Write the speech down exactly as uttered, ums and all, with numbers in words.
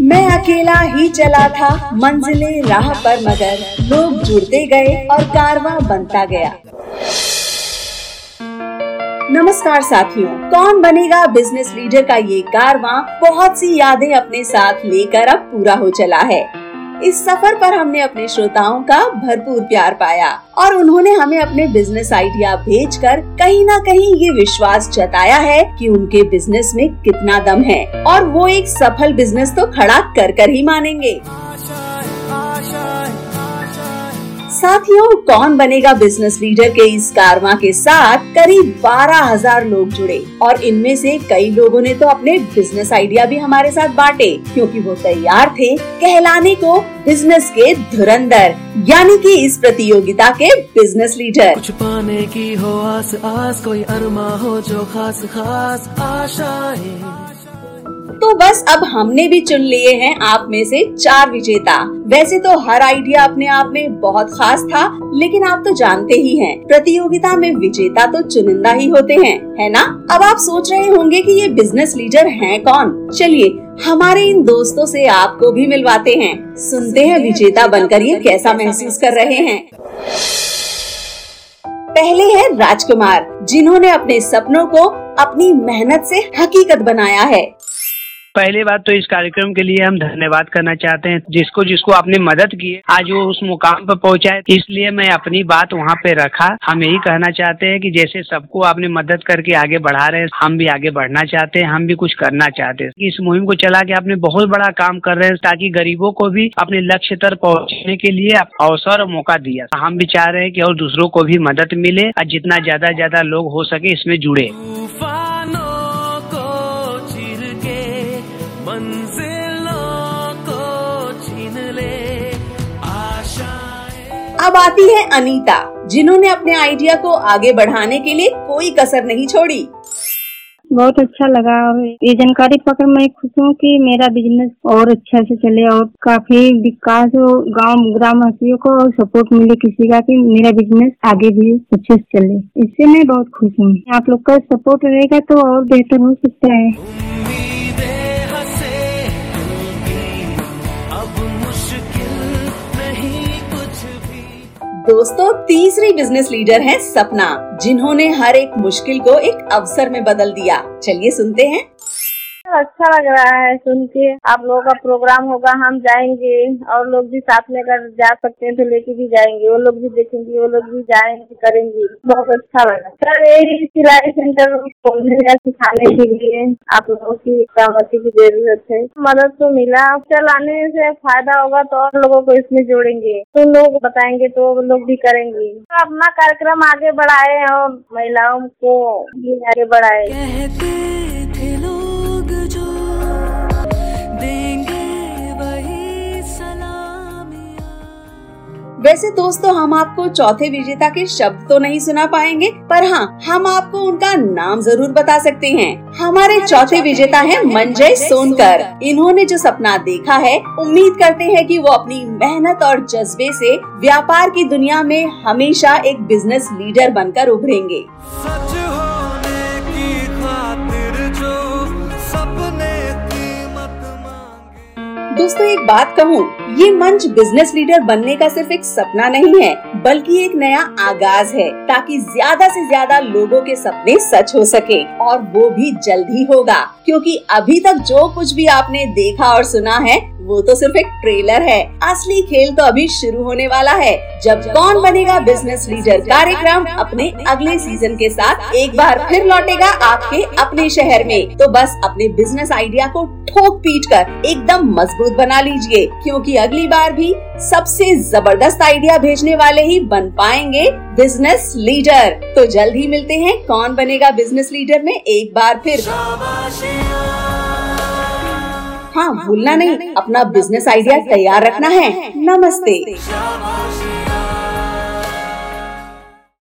मैं अकेला ही चला था मंजिले राह पर, मगर लोग जुड़ते गए और कारवां बनता गया। नमस्कार साथियों, कौन बनेगा बिजनेस लीडर का ये कारवां बहुत सी यादें अपने साथ लेकर अब पूरा हो चला है। इस सफर पर हमने अपने श्रोताओं का भरपूर प्यार पाया और उन्होंने हमें अपने बिजनेस आइडिया भेजकर कहीं ना कहीं ये विश्वास जताया है कि उनके बिजनेस में कितना दम है और वो एक सफल बिजनेस तो खड़ा कर कर ही मानेंगे। साथियों, कौन बनेगा बिजनेस लीडर के इस कारवां के साथ करीब बारह हजार लोग जुड़े और इनमें से कई लोगों ने तो अपने बिजनेस आइडिया भी हमारे साथ बांटे, क्योंकि वो तैयार थे कहलाने को बिजनेस के धुरंधर, यानी कि इस प्रतियोगिता के बिजनेस लीडर। कुछ पाने की हो आस आस, कोई अरमा हो जो खास खास आशाएं। तो बस अब हमने भी चुन लिए हैं आप में से चार विजेता। वैसे तो हर आइडिया अपने आप में बहुत खास था, लेकिन आप तो जानते ही हैं प्रतियोगिता में विजेता तो चुनिंदा ही होते हैं, है ना? अब आप सोच रहे होंगे कि ये बिजनेस लीडर हैं कौन। चलिए हमारे इन दोस्तों से आपको भी मिलवाते हैं, सुनते हैं विजेता बनकर ये कैसा महसूस कर रहे हैं। पहले है राजकुमार, जिन्होंने अपने सपनों को अपनी मेहनत से हकीकत बनाया है। पहले बात तो इस कार्यक्रम के लिए हम धन्यवाद करना चाहते हैं, जिसको जिसको आपने मदद की आज वो उस मुकाम पर पहुंचा है, इसलिए मैं अपनी बात वहाँ पे रखा। हम यही कहना चाहते हैं कि जैसे सबको आपने मदद करके आगे बढ़ा रहे हैं, हम भी आगे बढ़ना चाहते हैं, हम भी कुछ करना चाहते हैं। इस मुहिम को चला के आपने बहुत बड़ा काम कर रहे हैं, ताकि गरीबों को भी अपने लक्ष्य तक पहुँचने के लिए अवसर और मौका दिया। हम भी चाह रहे हैं कि और दूसरों को भी मदद मिले और जितना ज्यादा ज्यादा लोग हो सके इसमें जुड़े। अब आती है अनीता, जिन्होंने अपने आइडिया को आगे बढ़ाने के लिए कोई कसर नहीं छोड़ी। बहुत अच्छा लगा और ये जानकारी पाकर मैं खुश हूँ कि मेरा बिजनेस और अच्छा से चले और काफी विकास हो, गांव ग्रामवासियों को सपोर्ट मिले किसी का कि मेरा बिजनेस आगे भी अच्छे से चले। इससे मैं बहुत खुश हूँ। आप लोग का सपोर्ट रहेगा तो और बेहतर हो सकता है। दोस्तों, तीसरी बिजनेस लीडर है सपना, जिन्होंने हर एक मुश्किल को एक अवसर में बदल दिया। चलिए सुनते हैं। अच्छा लग रहा है सुन के। आप लोगों का प्रोग्राम होगा, हम जाएंगे और लोग भी साथ में अगर जा सकते हैं तो लेके भी जाएंगे, वो लोग भी देखेंगे, वो लोग भी जाएंगे, करेंगे। बहुत अच्छा लगा सर। यही सिलाई सेंटर खोलने सिखाने के लिए आप लोगों की सहमति की जरूरत है। मदद तो मिला, चलाने से फायदा होगा तो और लोगों को इसमें जोड़ेंगे, तो लोग बताएंगे तो लोग भी करेंगे। तो अपना कार्यक्रम आगे बढ़ाए और महिलाओं को भी आगे बढ़ाए। वैसे दोस्तों, हम आपको चौथे विजेता के शब्द तो नहीं सुना पाएंगे, पर हाँ, हम आपको उनका नाम जरूर बता सकते हैं। हमारे चौथे विजेता हैं मंजय सोनकर। इन्होंने जो सपना देखा है, उम्मीद करते हैं कि वो अपनी मेहनत और जज्बे से व्यापार की दुनिया में हमेशा एक बिजनेस लीडर बनकर उभरेंगे। दोस्तों, एक बात कहूँ, ये मंच बिजनेस लीडर बनने का सिर्फ एक सपना नहीं है, बल्कि एक नया आगाज है, ताकि ज्यादा से ज्यादा लोगों के सपने सच हो सके, और वो भी जल्द ही होगा, क्योंकि अभी तक जो कुछ भी आपने देखा और सुना है वो तो सिर्फ एक ट्रेलर है। असली खेल तो अभी शुरू होने वाला है, जब कौन बनेगा बिजनेस लीडर कार्यक्रम अपने अगले सीजन के साथ एक बार फिर लौटेगा आपके अपने शहर में। तो बस अपने बिजनेस आइडिया को ठोक पीट कर एकदम मजबूत बना लीजिए, क्योंकि अगली बार भी सबसे जबरदस्त आइडिया भेजने वाले ही बन पाएंगे बिजनेस लीडर। तो जल्द ही मिलते हैं कौन बनेगा बिजनेस लीडर में एक बार फिर। हाँ, भूलना नहीं, अपना बिजनेस आइडिया तैयार रखना है। नमस्ते।